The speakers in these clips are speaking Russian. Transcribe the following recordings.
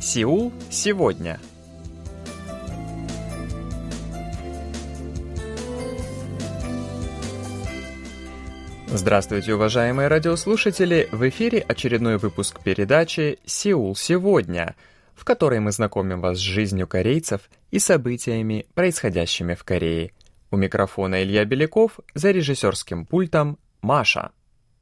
Сеул сегодня. Здравствуйте, уважаемые радиослушатели! В эфире очередной выпуск передачи «Сеул сегодня», в которой мы знакомим вас с жизнью корейцев и событиями, происходящими в Корее. У микрофона Илья Беляков, за режиссерским пультом Маша.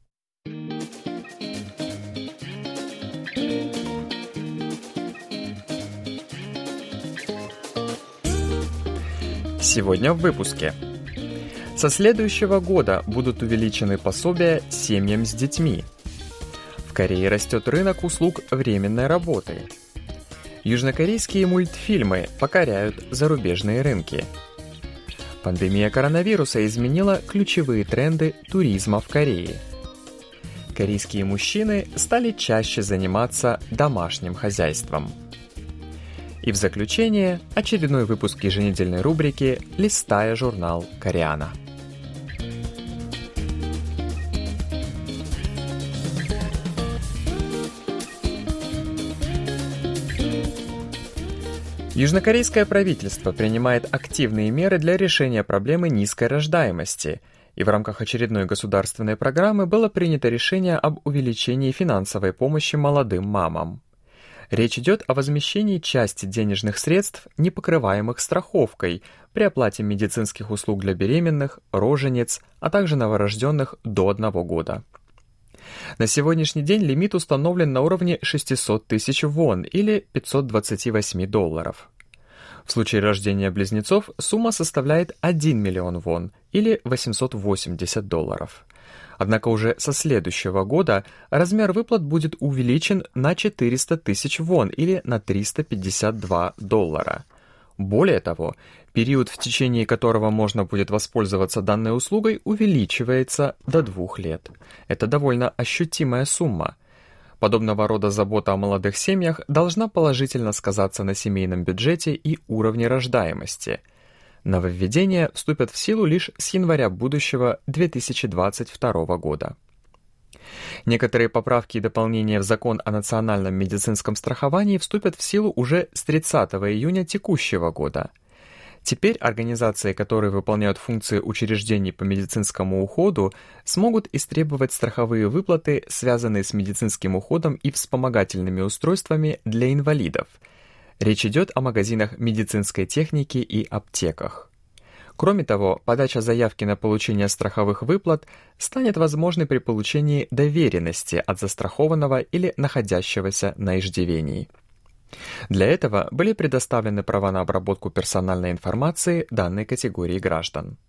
Сегодня в выпуске. Со следующего года будут увеличены пособия семьям с детьми. В Корее растет рынок услуг временной работы. Южнокорейские мультфильмы покоряют зарубежные рынки. Пандемия коронавируса изменила ключевые тренды туризма в Корее. Корейские мужчины стали чаще заниматься домашним хозяйством. И в заключение очередной выпуск еженедельной рубрики «Листая журнал Кореана». Южнокорейское правительство принимает активные меры для решения проблемы низкой рождаемости, и в рамках очередной государственной программы было принято решение об увеличении финансовой помощи молодым мамам. Речь идет о возмещении части денежных средств, не покрываемых страховкой, при оплате медицинских услуг для беременных, рожениц, а также новорожденных до 1 года. На сегодняшний день лимит установлен на уровне 600 тысяч вон или $528. В случае рождения близнецов сумма составляет 1 миллион вон или $880. Однако уже со следующего года размер выплат будет увеличен на 400 тысяч вон или на $352. Более того, период, в течение которого можно будет воспользоваться данной услугой, увеличивается до 2 лет. Это довольно ощутимая сумма. Подобного рода забота о молодых семьях должна положительно сказаться на семейном бюджете и уровне рождаемости. Нововведения вступят в силу лишь с января будущего 2022 года. Некоторые поправки и дополнения в закон о национальном медицинском страховании вступят в силу уже с 30 июня текущего года. Теперь организации, которые выполняют функции учреждений по медицинскому уходу, смогут истребовать страховые выплаты, связанные с медицинским уходом и вспомогательными устройствами для инвалидов. Речь идет о магазинах медицинской техники и аптеках. Кроме того, подача заявки на получение страховых выплат станет возможной при получении доверенности от застрахованного или находящегося на иждивении. Для этого были предоставлены права на обработку персональной информации данной категории граждан.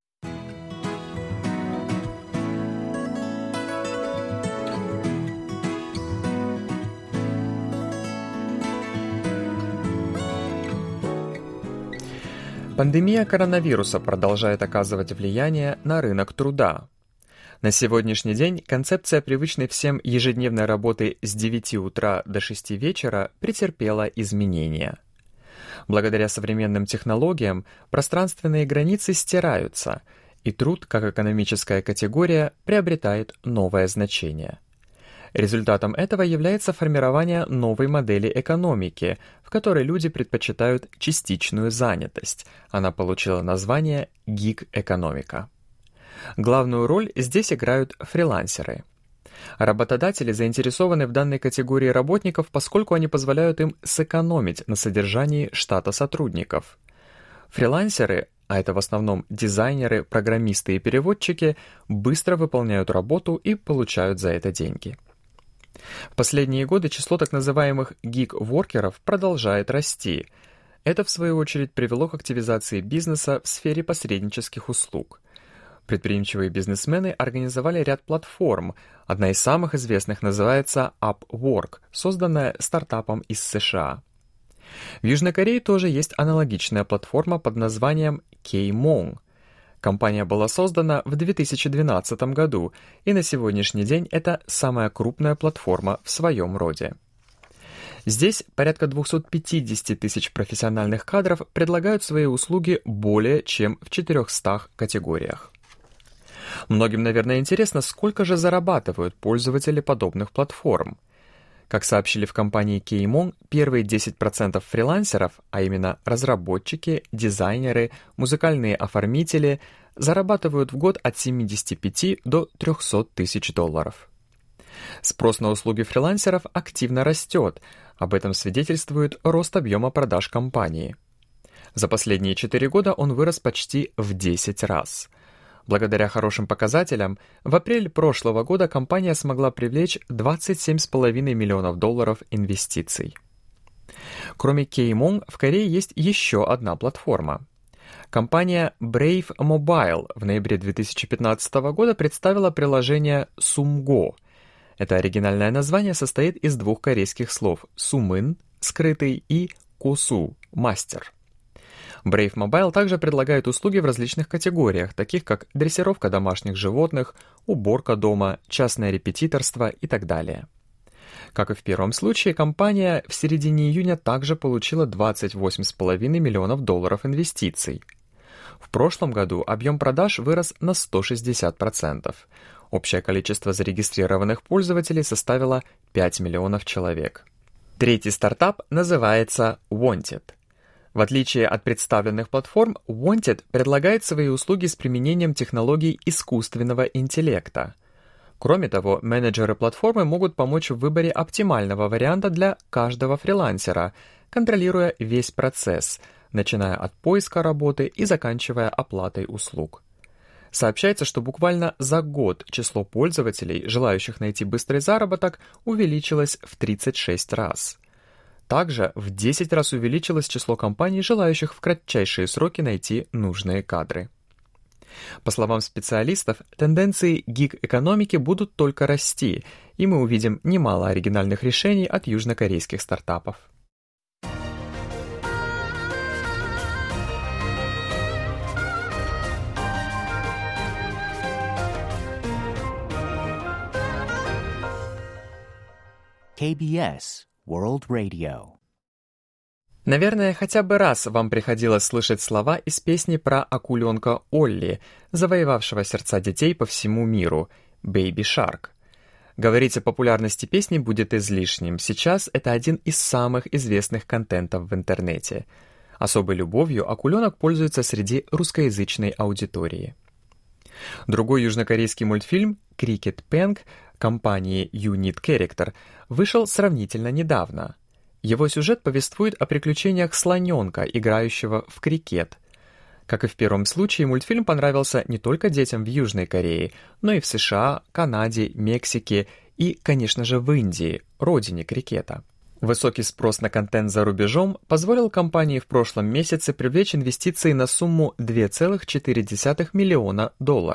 Пандемия коронавируса продолжает оказывать влияние на рынок труда. На сегодняшний день концепция привычной всем ежедневной работы с 9 утра до 6 вечера претерпела изменения. Благодаря современным технологиям пространственные границы стираются, и труд как экономическая категория приобретает новое значение. Результатом этого является формирование новой модели экономики, в которой люди предпочитают частичную занятость. Она получила название гиг-экономика. Главную роль здесь играют фрилансеры. Работодатели заинтересованы в данной категории работников, поскольку они позволяют им сэкономить на содержании штата сотрудников. Фрилансеры, а это в основном дизайнеры, программисты и переводчики, быстро выполняют работу и получают за это деньги. В последние годы число так называемых гиг-воркеров продолжает расти. Это, в свою очередь, привело к активизации бизнеса в сфере посреднических услуг. Предприимчивые бизнесмены организовали ряд платформ. Одна из самых известных называется Upwork, созданная стартапом из США. В Южной Корее тоже есть аналогичная платформа под названием K-Mong. Компания была создана в 2012 году, и на сегодняшний день это самая крупная платформа в своем роде. Здесь порядка 250 тысяч профессиональных кадров предлагают свои услуги более чем в 400 категориях. Многим, наверное, интересно, сколько же зарабатывают пользователи подобных платформ. Как сообщили в компании Кеймон, первые 10% фрилансеров, а именно разработчики, дизайнеры, музыкальные оформители, зарабатывают в год от 75 до 300 тысяч долларов. Спрос на услуги фрилансеров активно растет, об этом свидетельствует рост объема продаж компании. За последние 4 года он вырос почти в 10 раз. Благодаря хорошим показателям, в апреле прошлого года компания смогла привлечь $27,5 миллионов инвестиций. Кроме Кеймон, в Корее есть еще одна платформа. Компания Brave Mobile в ноябре 2015 года представила приложение Sumgo. Это оригинальное название состоит из двух корейских слов «сумын» — «скрытый» и «косу» — «мастер». Brave Mobile также предлагает услуги в различных категориях, таких как дрессировка домашних животных, уборка дома, частное репетиторство и так далее. Как и в первом случае, компания в середине июня также получила $28,5 миллионов инвестиций. В прошлом году объем продаж вырос на 160%. Общее количество зарегистрированных пользователей составило 5 миллионов человек. Третий стартап называется Wanted. В отличие от представленных платформ, Wanted предлагает свои услуги с применением технологий искусственного интеллекта. Кроме того, менеджеры платформы могут помочь в выборе оптимального варианта для каждого фрилансера, контролируя весь процесс, начиная от поиска работы и заканчивая оплатой услуг. Сообщается, что буквально за год число пользователей, желающих найти быстрый заработок, увеличилось в 36 раз. Также в 10 раз увеличилось число компаний, желающих в кратчайшие сроки найти нужные кадры. По словам специалистов, тенденции гиг-экономики будут только расти, и мы увидим немало оригинальных решений от южнокорейских стартапов. KBS World Radio. Наверное, хотя бы раз вам приходилось слышать слова из песни про акуленка Олли, завоевавшего сердца детей по всему миру, «Baby Shark». Говорить о популярности песни будет излишним, сейчас это один из самых известных контентов в интернете. Особой любовью акуленок пользуется среди русскоязычной аудитории. Другой южнокорейский мультфильм «Cricket Peng» компании Unit Character вышел сравнительно недавно. Его сюжет повествует о приключениях слоненка, играющего в крикет. Как и в первом случае, мультфильм понравился не только детям в Южной Корее, но и в США, Канаде, Мексике и, конечно же, в Индии, родине крикета. Высокий спрос на контент за рубежом позволил компании в прошлом месяце привлечь инвестиции на сумму $2,4 миллиона.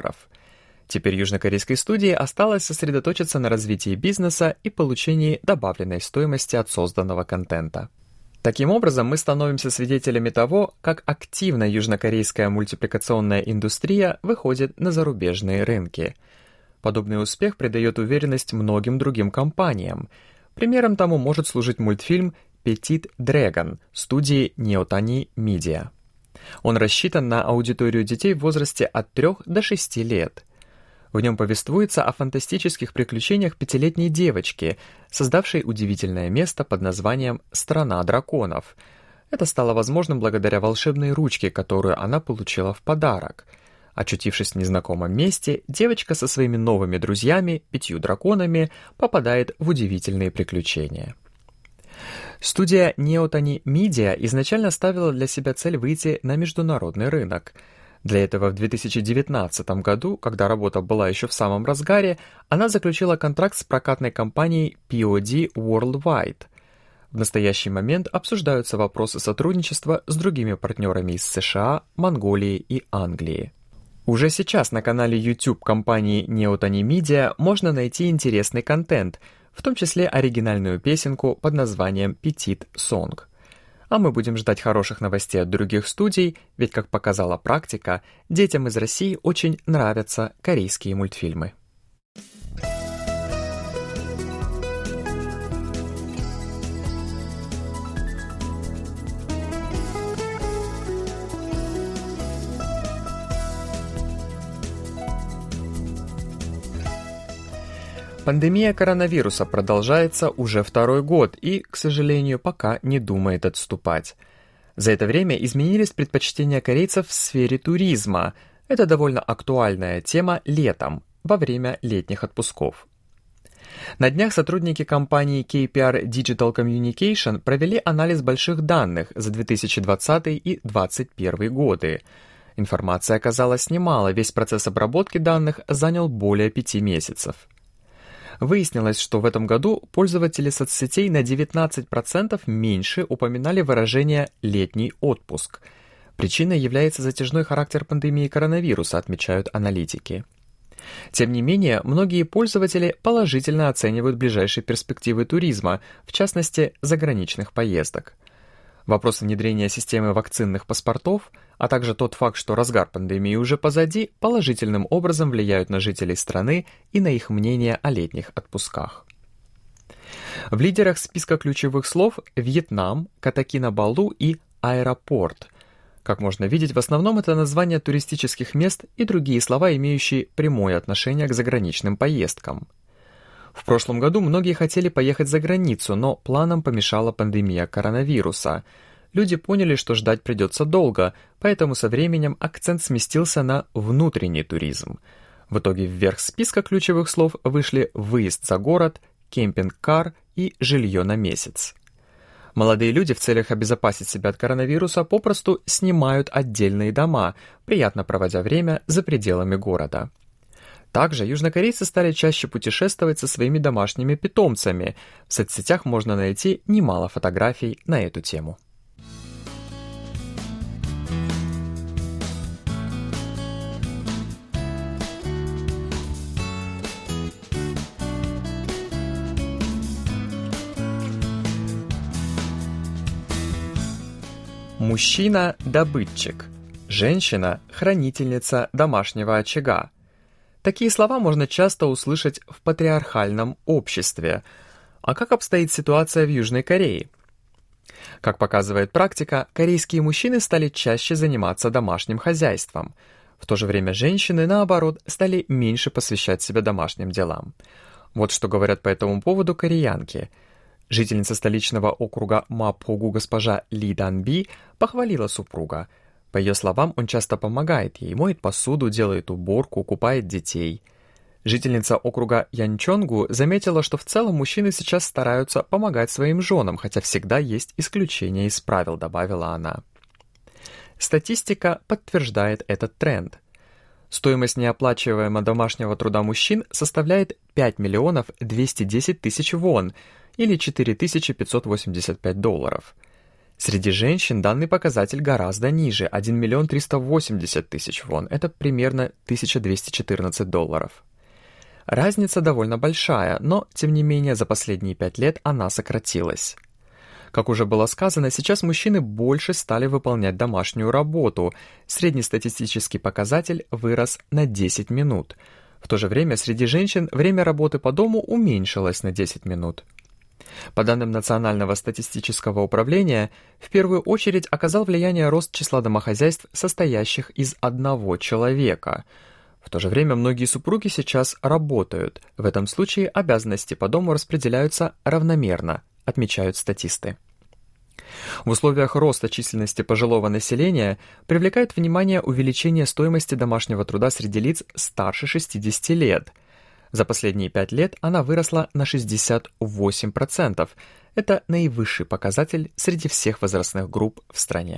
Теперь южнокорейской студии осталось сосредоточиться на развитии бизнеса и получении добавленной стоимости от созданного контента. Таким образом, мы становимся свидетелями того, как активно южнокорейская мультипликационная индустрия выходит на зарубежные рынки. Подобный успех придает уверенность многим другим компаниям. Примером тому может служить мультфильм «Petit Dragon» студии Neotani Media. Он рассчитан на аудиторию детей в возрасте от 3 до 6 лет. В нем повествуется о фантастических приключениях 5-летней девочки, создавшей удивительное место под названием «Страна драконов». Это стало возможным благодаря волшебной ручке, которую она получила в подарок. Очутившись в незнакомом месте, девочка со своими новыми друзьями, 5 драконами, попадает в удивительные приключения. Студия Neotani Media изначально ставила для себя цель выйти на международный рынок. Для этого в 2019 году, когда работа была еще в самом разгаре, она заключила контракт с прокатной компанией POD Worldwide. В настоящий момент обсуждаются вопросы сотрудничества с другими партнерами из США, Монголии и Англии. Уже сейчас на канале YouTube компании Neotani Media можно найти интересный контент, в том числе оригинальную песенку под названием «Petit Song». А мы будем ждать хороших новостей от других студий, ведь, как показала практика, детям из России очень нравятся корейские мультфильмы. Пандемия коронавируса продолжается уже второй год и, к сожалению, пока не думает отступать. За это время изменились предпочтения корейцев в сфере туризма. Это довольно актуальная тема летом, во время летних отпусков. На днях сотрудники компании KPR Digital Communication провели анализ больших данных за 2020 и 2021 годы. Информации оказалось немало, весь процесс обработки данных занял более 5 месяцев. Выяснилось, что в этом году пользователи соцсетей на 19% меньше упоминали выражение «летний отпуск». Причиной является затяжной характер пандемии коронавируса, отмечают аналитики. Тем не менее, многие пользователи положительно оценивают ближайшие перспективы туризма, в частности, заграничных поездок. Вопрос внедрения системы вакцинных паспортов, а также тот факт, что разгар пандемии уже позади, положительным образом влияют на жителей страны и на их мнение о летних отпусках. В лидерах списка ключевых слов Вьетнам, Катакина-Балу и аэропорт. Как можно видеть, в основном это названия туристических мест и другие слова, имеющие прямое отношение к заграничным поездкам. В прошлом году многие хотели поехать за границу, но планам помешала пандемия коронавируса. Люди поняли, что ждать придется долго, поэтому со временем акцент сместился на внутренний туризм. В итоге вверх списка ключевых слов вышли выезд за город, кемпинг-кар и жилье на месяц. Молодые люди в целях обезопасить себя от коронавируса попросту снимают отдельные дома, приятно проводя время за пределами города. Также южнокорейцы стали чаще путешествовать со своими домашними питомцами. В соцсетях можно найти немало фотографий на эту тему. Мужчина – добытчик, женщина – хранительница домашнего очага. Такие слова можно часто услышать в патриархальном обществе. А как обстоит ситуация в Южной Корее? Как показывает практика, корейские мужчины стали чаще заниматься домашним хозяйством. В то же время женщины, наоборот, стали меньше посвящать себя домашним делам. Вот что говорят по этому поводу кореянки. Жительница столичного округа Мапхогу госпожа Ли Данби похвалила супруга. По ее словам, он часто помогает ей, моет посуду, делает уборку, купает детей. Жительница округа Янчонгу заметила, что в целом мужчины сейчас стараются помогать своим женам, хотя всегда есть исключения из правил, добавила она. Статистика подтверждает этот тренд. Стоимость неоплачиваемого домашнего труда мужчин составляет 5 миллионов 210 тысяч вон, или $4585. Среди женщин данный показатель гораздо ниже – 1 миллион 380 тысяч вон, это примерно $1214. Разница довольно большая, но, тем не менее, за последние 5 лет она сократилась. Как уже было сказано, сейчас мужчины больше стали выполнять домашнюю работу. Среднестатистический показатель вырос на 10 минут. В то же время среди женщин время работы по дому уменьшилось на 10 минут. По данным Национального статистического управления, в первую очередь оказал влияние рост числа домохозяйств, состоящих из одного человека. В то же время многие супруги сейчас работают. В этом случае обязанности по дому распределяются равномерно, отмечают статисты. В условиях роста численности пожилого населения привлекает внимание увеличение стоимости домашнего труда среди лиц старше 60 лет. За последние 5 лет она выросла на 68%. Это наивысший показатель среди всех возрастных групп в стране.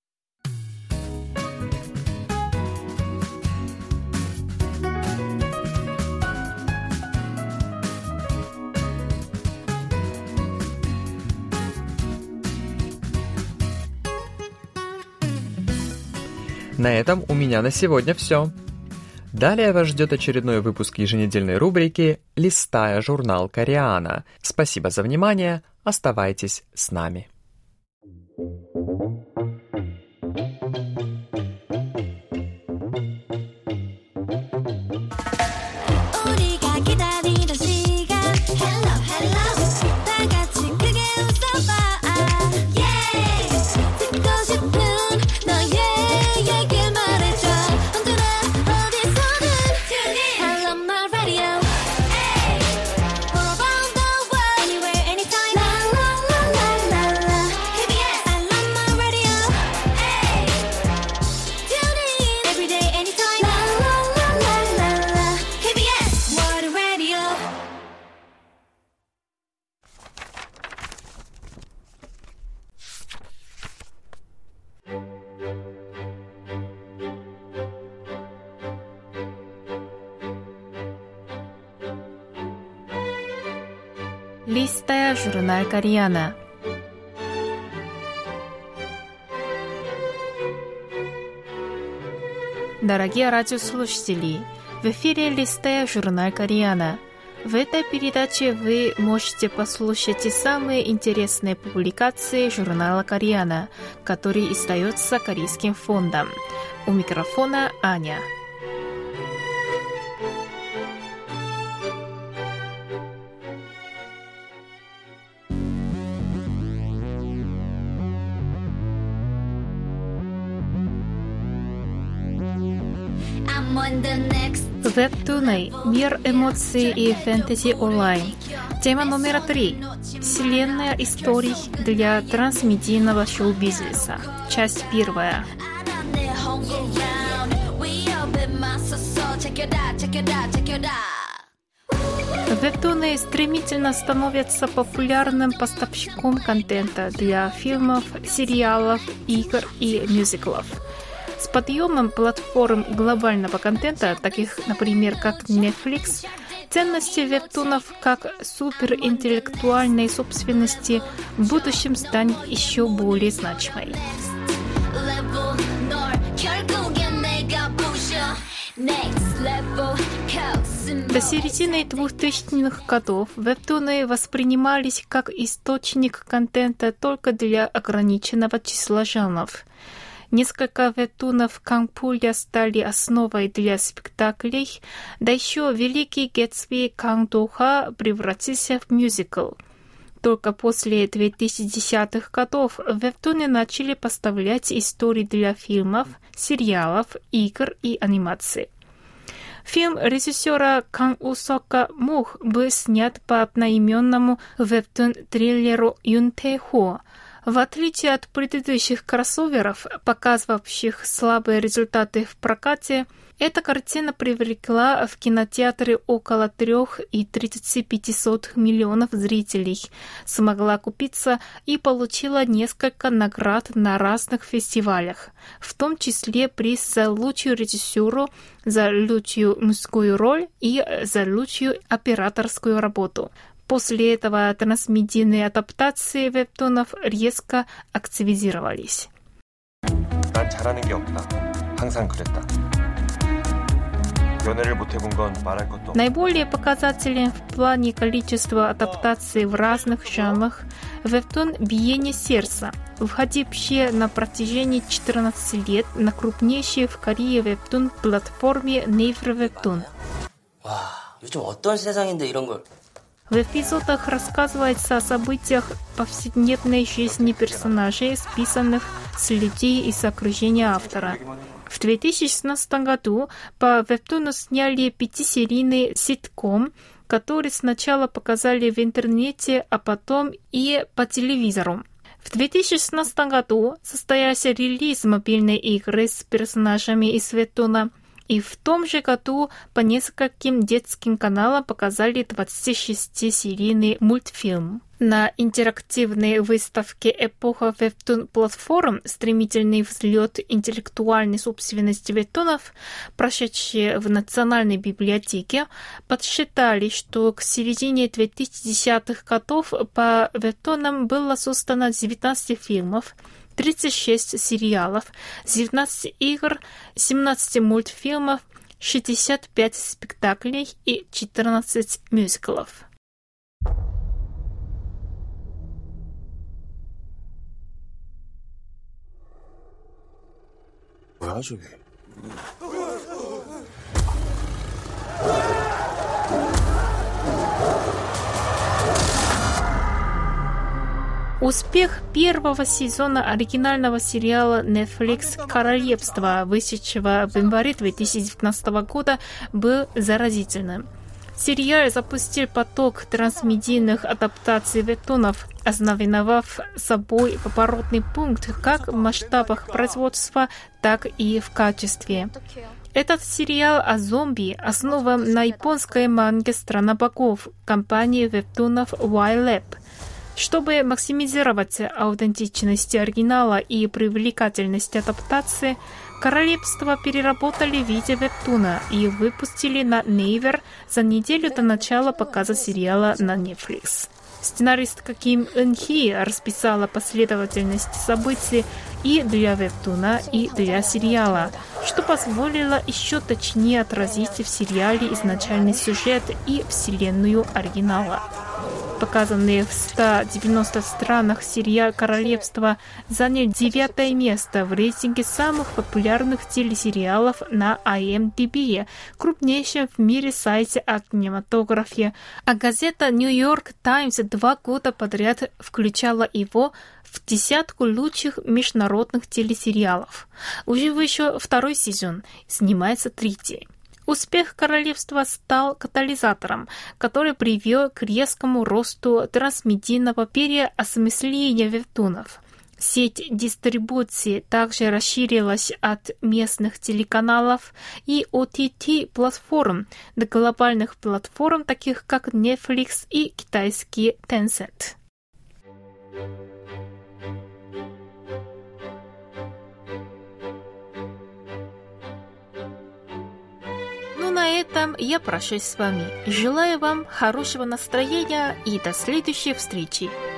На этом у меня на сегодня все. Далее вас ждет очередной выпуск еженедельной рубрики «Листая журнал Кореана». Спасибо за внимание, оставайтесь с нами. Листая журнал Кореяна. Дорогие радиослушатели, в эфире «Листая журнал Кореяна». В этой передаче вы можете послушать самые интересные публикации журнала Кореяна, который издается Корейским фондом. У микрофона Аня. Вебтуны. Мир эмоций и фэнтези онлайн. Тема номер 3. Вселенная историй для трансмедийного шоу-бизнеса. Часть 1. Вебтуны стремительно становятся популярным поставщиком контента для фильмов, сериалов, игр и мюзиклов. С подъемом платформ глобального контента, таких, например, как Netflix, ценности вебтунов как суперинтеллектуальной собственности в будущем станет еще более значимой. До середины 2000-х годов вебтуны воспринимались как источник контента только для ограниченного числа жанров. Несколько вебтунов Кангпуля стали основой для спектаклей, да еще Великий Гэтсби Кангдоха превратился в мюзикл. Только после 2010-х годов вебтуны начали поставлять истории для фильмов, сериалов, игр и анимации. Фильм режиссера Кан У-сока «Мух» был снят по одноименному вебтун-триллеру Юн Тэ-хо. В отличие от предыдущих кроссоверов, показывавших слабые результаты в прокате, эта картина привлекла в кинотеатры около 3,35 миллионов зрителей, смогла купиться и получила несколько наград на разных фестивалях, в том числе приз за лучшую режиссуру, за лучшую мужскую роль и за лучшую операторскую работу. После этого трансмедийные адаптации вебтунов резко активизировались. 난 잘하는 게 없다. 항상 그랬다. 연애를 못 해본 건 말할 것도 없다. Наиболее показателен в плане количества адаптаций в разных жанрах вебтун «Биение сердца», входивший на протяжении 14 лет на крупнейшей в Корее вебтун-платформе Naver Webtoon. 와, 요즘 어떤 세상인데 이런 걸... В эпизодах рассказывается о событиях повседневной жизни персонажей, списанных с людей из окружения автора. В 2016 году по вебтуну сняли 5-серийный ситком, который сначала показали в интернете, а потом и по телевизору. В 2016 году состоялся релиз мобильной игры с персонажами из вебтуна. И в том же году по нескольким детским каналам показали 26-серийный мультфильм. На интерактивной выставке «Эпоха вебтун-платформ. Стремительный взлет интеллектуальной собственности вебтунов», прошедшей в Национальной библиотеке, подсчитали, что к середине 2010-х годов по вебтунам было создано 19 фильмов, 36 сериалов, 19 игр, 17 мультфильмов, 65 спектаклей и 14 мюзиклов. 뭐야 저게? Успех первого сезона оригинального сериала Netflix «Королевство», вышедшего в январе 2019 года, был заразительным. Сериал запустил поток трансмедийных адаптаций вебтунов, ознаменовав собой поворотный пункт как в масштабах производства, так и в качестве. Этот сериал о зомби основан на японской манге «Страна богов» компании вебтунов YLab. Чтобы максимизировать аутентичность оригинала и привлекательность адаптации, «Королевство» переработали в виде вебтуна и выпустили на Naver за неделю до начала показа сериала на Netflix. Сценаристка Ким Ын-Хи расписала последовательность событий и для вебтуна, и для сериала, что позволило еще точнее отразить в сериале изначальный сюжет и вселенную оригинала. Показанный в 190 странах сериал «Королевство» занял 9 место в рейтинге самых популярных телесериалов на IMDb, крупнейшем в мире сайте о кинематографе, а газета «Нью Йорк Таймс» 2 года подряд включала его в десятку лучших международных телесериалов. Уже вышел 2 сезон, снимается 3. Успех королевства стал катализатором, который привел к резкому росту трансмедийного переосмысления вебтунов. Сеть дистрибуции также расширилась от местных телеканалов и OTT-платформ до глобальных платформ, таких как Netflix и китайский Tencent. На этом я прощаюсь с вами. Желаю вам хорошего настроения и до следующей встречи.